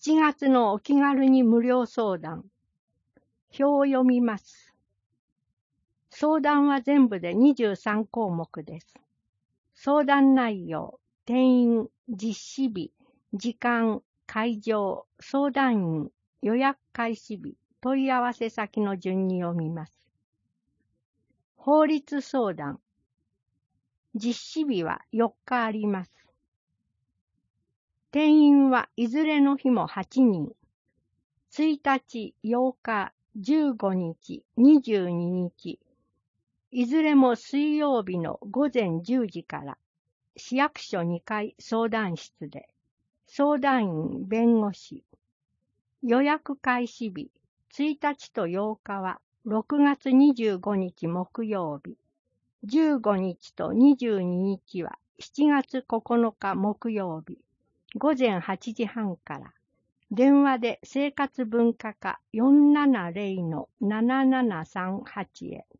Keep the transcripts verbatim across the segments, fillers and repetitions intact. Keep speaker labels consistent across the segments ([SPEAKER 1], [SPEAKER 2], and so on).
[SPEAKER 1] しちがつのお気軽に無料相談。表を読みます。相談は全部でにじゅうさんこうもくです。相談内容、定員、実施日、時間、会場、相談員、予約開始日、問い合わせ先の順に読みます。法律相談。実施日はよっかあります。定員はいずれの日もはちにん。ついたち、ようか、じゅうごにち、にじゅうににち、いずれも水曜日のごぜんじゅうじから市役所にかい相談室で、相談員弁護士。予約開始日、ついたちとようかはろくがつにじゅうごにち木曜日、じゅうごにちとにじゅうににちはしちがつここのか木曜日、ごぜんはちじはんから、電話で生活文化課 よんななゼロ のななななさんはち へ。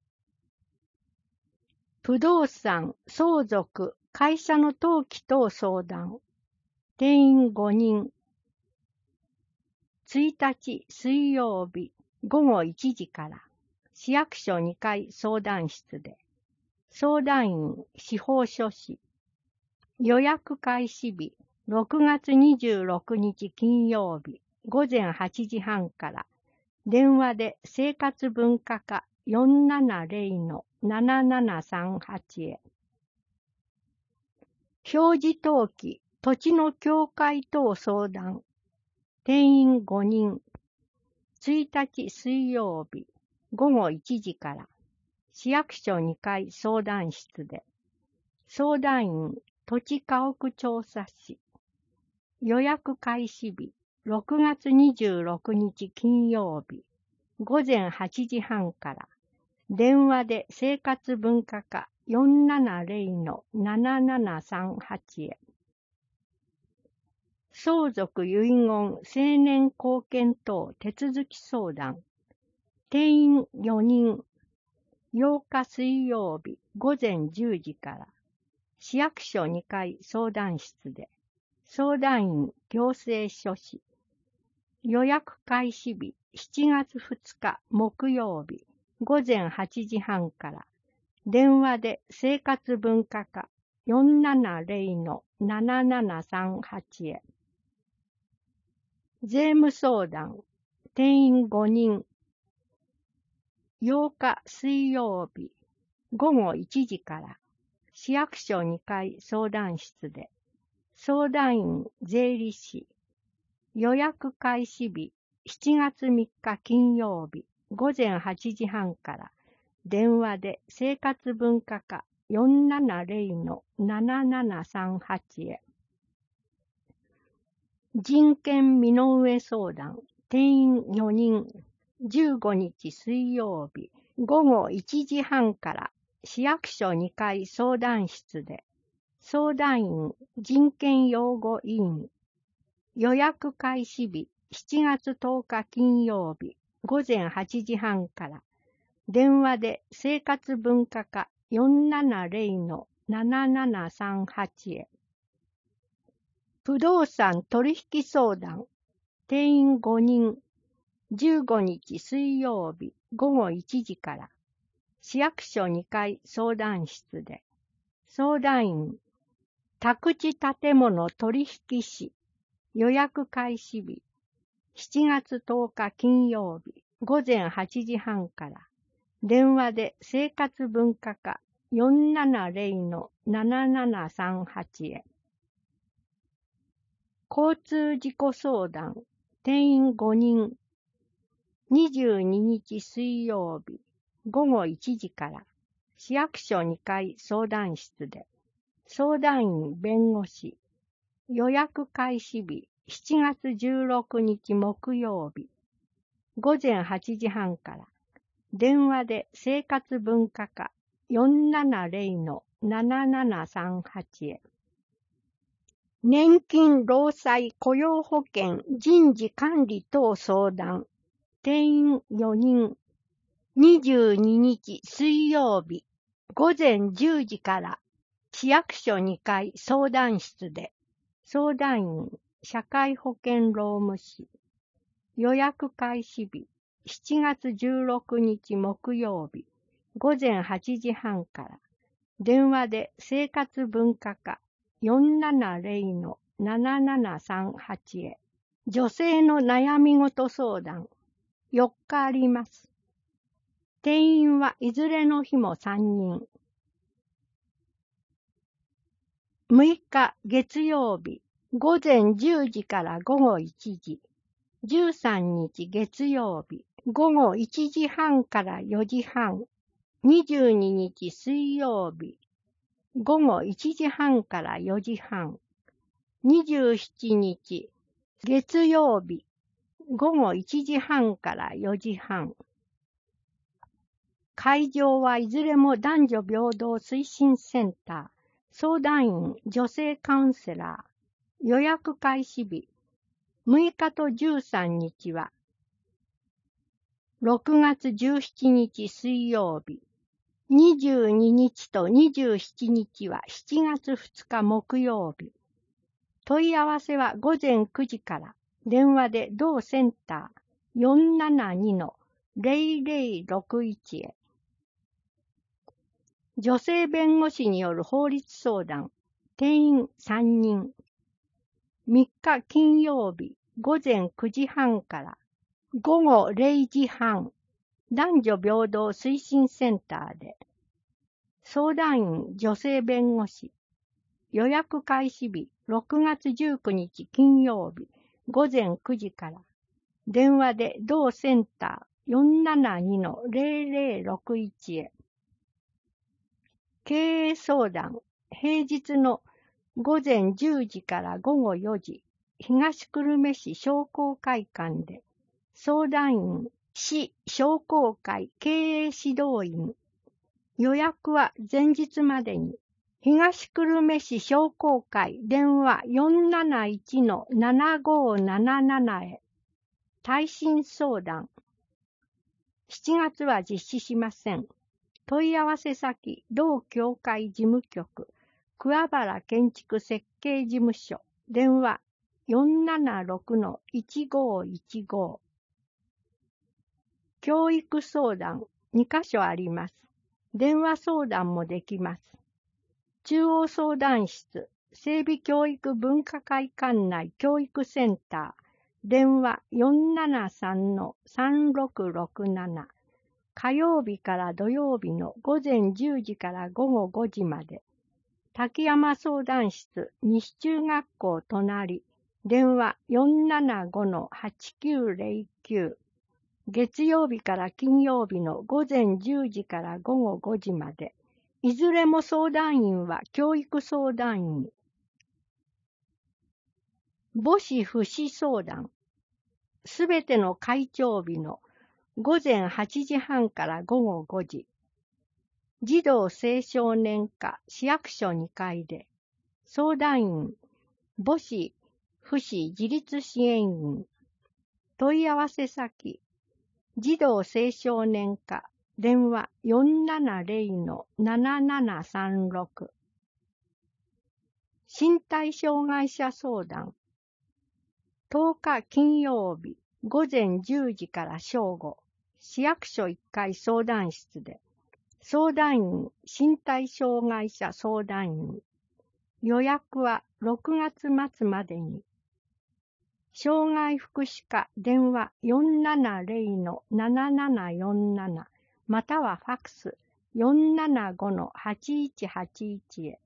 [SPEAKER 1] 不動産、相続、会社の登記等相談。定員ごにん。ついたち水曜日ごごいちじから市役所にかい相談室で、相談員司法書士。予約開始日ろくがつにじゅうろくにち金曜日ごぜんはちじはんから電話で生活文化課 よんななゼロ のななななさんはち へ。表示登記、土地の境界等相談。定員ごにん。ついたち水曜日ごごいちじから市役所にかい相談室で、相談員土地家屋調査士。予約開始日ろくがつにじゅうろくにち金曜日ごぜんはちじはんから電話で生活文化課 よんななゼロ のななななさんはち へ。相続遺言成年後見等手続き相談。定員よにん。ようか水曜日ごぜんじゅうじから市役所にかい相談室で、相談員行政書士。予約開始日しちがつふつか木曜日ごぜんはちじはんから電話で生活文化課 よんななゼロ のななななさんはち へ。税務相談。定員ごにん。ようか水曜日ごごいちじから市役所にかい相談室で、相談員税理士。予約開始日しちがつみっか金曜日ごぜんはちじはんから電話で生活文化課 よんななゼロ のななななさんはち へ。人権身の上相談。定員よにん。じゅうごにち水曜日ごごいちじはんから市役所にかい相談室で、相談員人権擁護委員。予約開始日しちがつとおか金曜日ごぜんはちじはんから電話で生活文化課 よんななゼロ のななななさんはち へ。不動産取引相談。定員ごにん。じゅうごにち水曜日ごごいちじから市役所にかい相談室で、相談員宅地建物取引士。予約開始日しちがつとおか金曜日ごぜんはちじはんから電話で生活文化課 よんななゼロ のななななさんはち へ。交通事故相談。定員ごにん。にじゅうににち水曜日ごごいちじから市役所にかい相談室で、相談員弁護士。予約開始日しちがつじゅうろくにち木曜日ごぜんはちじはんから電話で生活文化課 よんななゼロ のななななさんはち へ。年金労災雇用保険人事管理等相談。定員よにん。にじゅうににち水曜日ごぜんじゅうじから市役所にかい相談室で、相談員社会保険労務士。予約開始日、しちがつじゅうろくにち木曜日、ごぜんはちじはんから。電話で生活文化課 よんななゼロ のななななさんはち へ。女性の悩み事相談、よっかあります。定員はいずれの日もさんにん。むいか月曜日、ごぜんじゅうじからごごいちじ。じゅうさんにち月曜日、ごごいちじはんからよじはん。にじゅうににち水曜日、ごごいちじはんからよじはん。にじゅうしちにち月曜日、ごごいちじはんからよじはん。会場はいずれも男女平等推進センター、相談員、女性カウンセラー。予約開始日、むいかとじゅうさんにちは、ろくがつじゅうしちにち水曜日、にじゅうににちとにじゅうしちにちはしちがつふつか木曜日。問い合わせはごぜんくじから、電話で同センター よんななにのゼロゼロろくいち へ。女性弁護士による法律相談、定員さんにん。みっか金曜日、ごぜんくじはんからごごれいじはん、男女平等推進センターで。相談員、女性弁護士。予約開始日、ろくがつじゅうくにち金曜日、ごぜんくじから。電話で同センター よんななにのゼロゼロろくいち へ。経営相談、平日のごぜんじゅうじからごごよじ、東久留米市商工会館で。相談員、市商工会経営指導員。予約は前日までに。東久留米市商工会電話 よんなないちのななごなななな へ。耐震相談。しちがつは実施しません。問い合わせ先、同協会事務局、桑原建築設計事務所、電話 よんななろくのいちごいちご。教育相談、にかしょあります。電話相談もできます。中央相談室、整備教育分科会館内教育センター、電話 よんななさんのさんろくろくなな。火曜日から土曜日のごぜんじゅうじからごごごじまで。滝山相談室、西中学校隣、電話 よんななごのはちきゅうゼロきゅう。月曜日から金曜日のごぜんじゅうじからごごごじまで。いずれも相談員は教育相談員。母子父子相談。すべての会長日のごぜんはちじはんからごごごじ。児童青少年課市役所にかいで。相談員、母子父子自立支援員。問い合わせ先、児童青少年課電話 よんななゼロのななななさんろく。身体障害者相談。とおか金曜日、ごぜんじゅうじから正午、市役所いっかい相談室で。相談員、身体障害者相談員。予約はろくがつまつまでに。障害福祉課電話 よんななゼロのななななよんなな またはファクス よんななごのはちいちはちいち へ。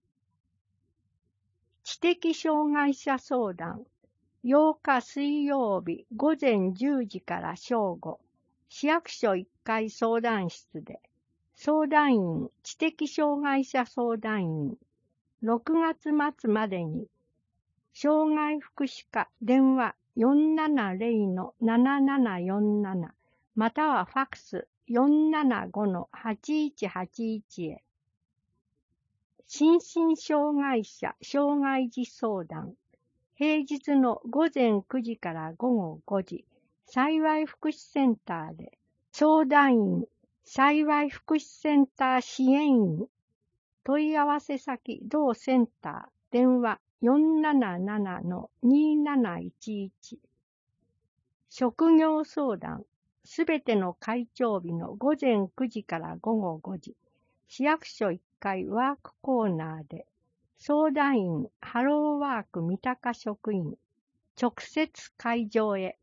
[SPEAKER 1] 知的障害者相談。ようか水曜日ごぜんじゅうじから正午、市役所いっかい相談室で。相談員、知的障害者相談員。ろくがつまつまでに。障害福祉課電話 よんななゼロのななななよんなな またはファクス よんななごのはちいちはちいち へ。心身障害者障害児相談。平日のごぜんくじからごごごじ、幸福祉センターで。相談員、幸福祉センター支援員。問い合わせ先、同センター、電話よんななななのになないちいち。職業相談、すべての会長日の午前くじから午後ごじ。市役所いっかいワークコーナーで、相談員ハローワーク三鷹職員、直接会場へ。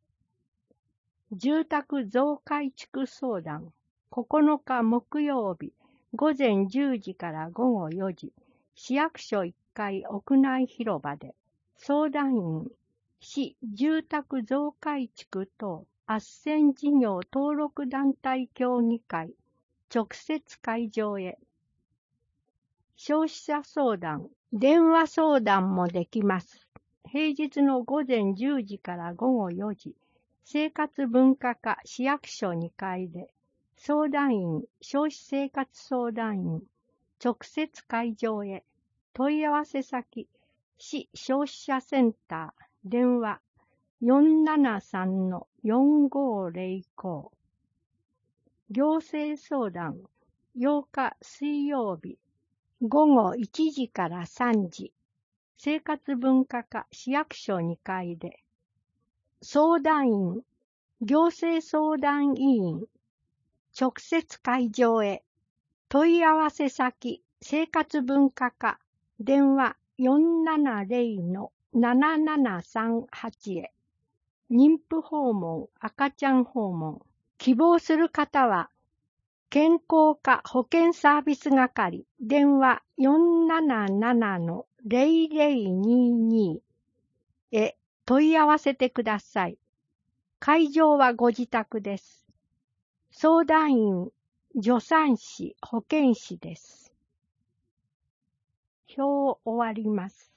[SPEAKER 1] 住宅増改築相談、ここのか木曜日、午前じゅうじから午後よじ、市役所いっかい屋内広場で、相談員、市住宅増改築等斡旋事業登録団体協議会、直接会場へ。消費者相談、電話相談もできます。平日の午前じゅうじから午後よじ、生活文化課市役所にかいで、相談員、消費生活相談員、直接会場へ。問い合わせ先、市消費者センター、電話 よんななさんのよんごーぜろご。行政相談、ようか水曜日、午後いちじからさんじ、生活文化課市役所にかいで、相談員、行政相談委員、直接会場へ。問い合わせ先、生活文化課、電話 よんななぜろのななななさんはち へ。妊婦訪問、赤ちゃん訪問。希望する方は、健康課保健サービス係、電話 よんななななのぜろぜろにに へ問い合わせてください。会場はご自宅です。相談員、助産師、保健師です。表を終わります。